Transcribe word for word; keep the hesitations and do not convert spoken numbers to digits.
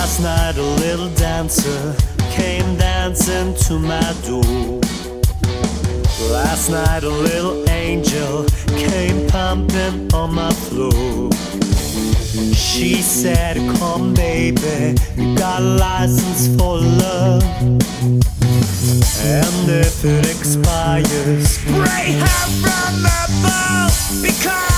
Last night a little dancer came dancing to my door. Last night a little angel came pumping on my floor. She said, come baby, you got a license for love, and if it expires, spray her from above, because